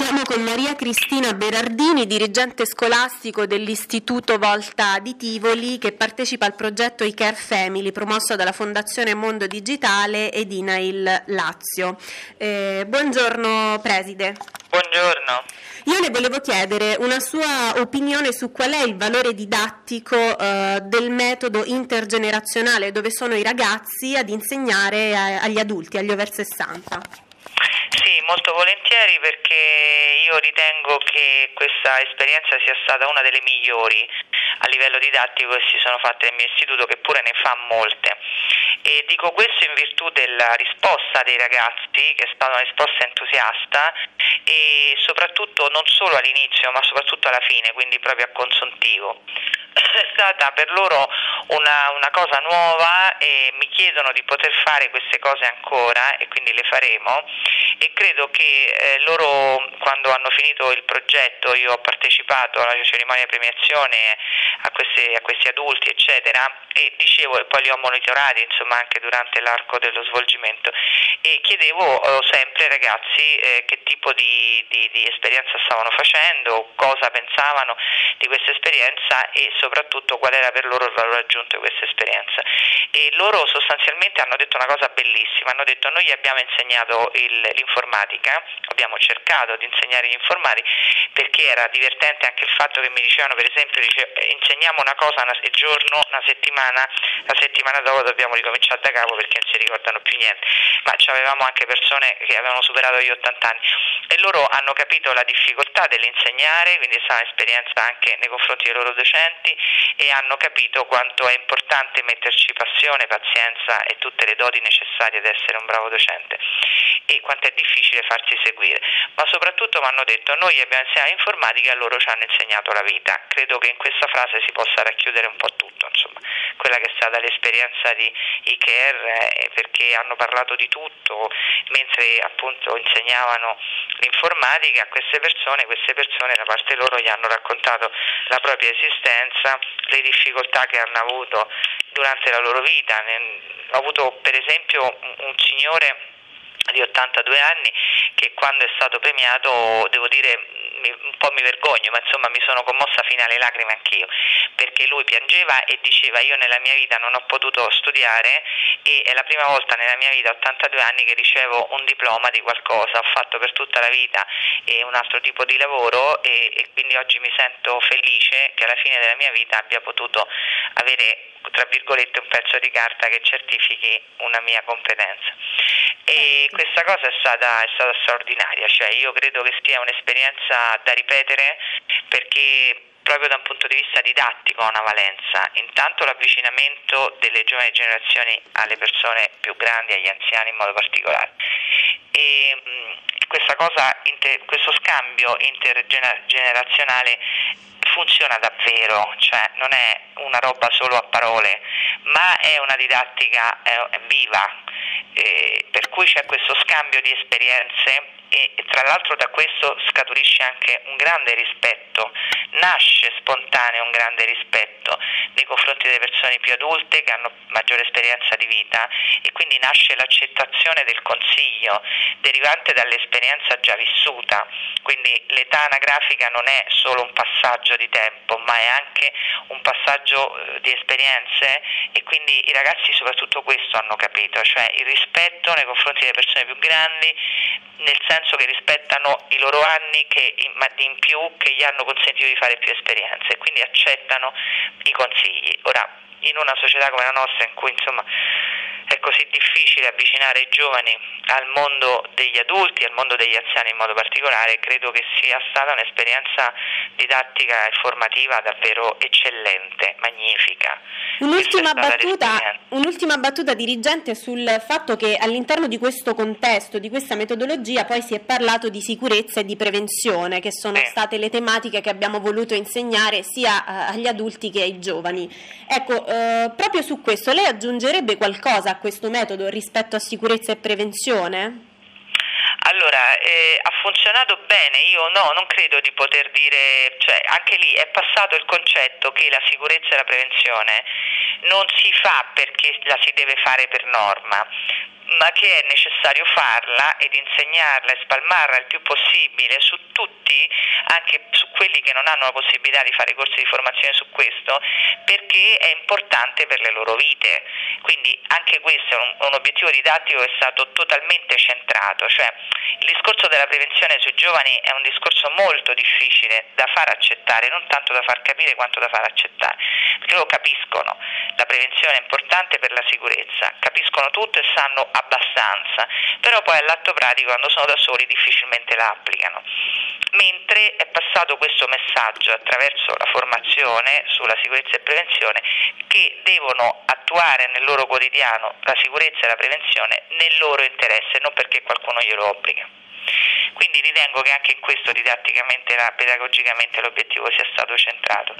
Siamo con Maria Cristina Berardini, dirigente scolastico dell'Istituto Volta di Tivoli, che partecipa al progetto iCare Family promosso dalla Fondazione Mondo Digitale ed INAIL Lazio. Buongiorno preside. Buongiorno. Io le volevo chiedere una sua opinione su qual è il valore didattico del metodo intergenerazionale, dove sono i ragazzi ad insegnare agli adulti, agli over 60. Sì, molto volentieri, perché io ritengo che questa esperienza sia stata una delle migliori a livello didattico che si sono fatte nel mio istituto, che pure ne fa molte. E dico questo in virtù della risposta dei ragazzi, che è stata una risposta entusiasta, e soprattutto non solo all'inizio ma soprattutto alla fine, quindi proprio a consuntivo. È stata per loro una cosa nuova e mi chiedono di poter fare queste cose ancora, e quindi le faremo, e credo che loro, quando hanno finito il progetto, io ho partecipato alla cerimonia di premiazione a questi adulti eccetera, e dicevo, e poi li ho monitorati insomma anche durante l'arco dello svolgimento, e chiedevo sempre ai ragazzi che tipo di esperienza stavano facendo, cosa pensavano di questa esperienza e soprattutto qual era per loro il valore aggiunto di questa esperienza. E loro sostanzialmente hanno detto una cosa bellissima, hanno detto: noi abbiamo insegnato l'informatica, abbiamo cercato di insegnare l'informatica, perché era divertente anche il fatto che mi dicevano, per esempio, insegniamo una cosa il giorno, una settimana, la settimana dopo dobbiamo ricominciare da capo perché non si ricordano più niente, ma avevamo anche persone che avevano superato gli 80 anni, e loro hanno capito la difficoltà dell'insegnare, quindi è stata un'esperienza anche nei confronti dei loro docenti, e hanno capito quanto è importante metterci passione, pazienza e tutte le doti necessarie ad essere un bravo docente, e quanto è difficile farsi seguire. Ma soprattutto mi hanno detto: noi abbiamo insegnato informatica e loro ci hanno insegnato la vita. Credo che in questa frase si possa racchiudere un po' tutto, insomma, quella che è stata l'esperienza di iCare, perché hanno parlato di tutto mentre appunto insegnavano l'informatica a queste persone da parte loro gli hanno raccontato la propria esistenza, le difficoltà che hanno avuto durante la loro vita. Ho avuto per esempio un signore di 82 anni che, quando è stato premiato, devo dire, un po' mi vergogno, ma insomma mi sono commossa fino alle lacrime anch'io, perché lui piangeva e diceva: io nella mia vita non ho potuto studiare e è la prima volta nella mia vita, a 82 anni, che ricevo un diploma di qualcosa, ho fatto per tutta la vita un altro tipo di lavoro, e quindi oggi mi sento felice che alla fine della mia vita abbia potuto avere, tra virgolette, un pezzo di carta che certifichi una mia competenza. E questa cosa è stata straordinaria, cioè io credo che sia un'esperienza da ripetere, perché proprio da un punto di vista didattico ha una valenza. Intanto l'avvicinamento delle giovani generazioni alle persone più grandi, agli anziani in modo particolare, e questo scambio intergenerazionale funziona davvero, cioè non è una roba solo a parole, ma è una didattica viva, per cui c'è questo scambio di esperienze, e tra l'altro da questo scaturisce anche un grande rispetto, nasce spontaneo un grande rispetto nei confronti delle persone più adulte che hanno maggiore esperienza di vita, e quindi nasce l'accettazione del consiglio derivante dall'esperienza già vissuta. Quindi l'età anagrafica non è solo un passaggio di tempo, ma è anche un passaggio di esperienze, e quindi i ragazzi soprattutto questo hanno capito, cioè il rispetto nei confronti delle persone più grandi, nel senso che rispettano i loro anni in più, che gli hanno consentito di fare più esperienze, e quindi accettano i consigli. Ora, in una società come la nostra, in cui insomma è così difficile avvicinare i giovani al mondo degli adulti, al mondo degli anziani in modo particolare, credo che sia stata un'esperienza didattica e formativa davvero eccellente, magnifica. Un'ultima battuta dirigente sul fatto che all'interno di questo contesto, di questa metodologia, poi si è parlato di sicurezza e di prevenzione, che sono state le tematiche che abbiamo voluto insegnare sia agli adulti che ai giovani. Ecco, proprio su questo lei aggiungerebbe qualcosa a questo metodo rispetto a sicurezza e prevenzione? Allora, ha funzionato bene, io non credo di poter dire, cioè anche lì è passato il concetto che la sicurezza e la prevenzione non si fa perché la si deve fare per norma. ma che è necessario farla ed insegnarla e spalmarla il più possibile su tutti, anche su quelli che non hanno la possibilità di fare corsi di formazione su questo, perché è importante per le loro vite. Quindi anche questo è un obiettivo didattico che è stato totalmente centrato, cioè il discorso della prevenzione sui giovani è un discorso molto difficile da far accettare, non tanto da far capire quanto da far accettare, perché loro capiscono, la prevenzione è importante per la sicurezza, capiscono tutto e sanno abbastanza, però poi all'atto pratico, quando sono da soli, difficilmente la applicano. Mentre è passato questo messaggio attraverso la formazione sulla sicurezza e prevenzione, che devono attuare nel loro quotidiano la sicurezza e la prevenzione nel loro interesse, non perché qualcuno glielo obbliga. Quindi ritengo che anche in questo didatticamente e pedagogicamente l'obiettivo sia stato centrato.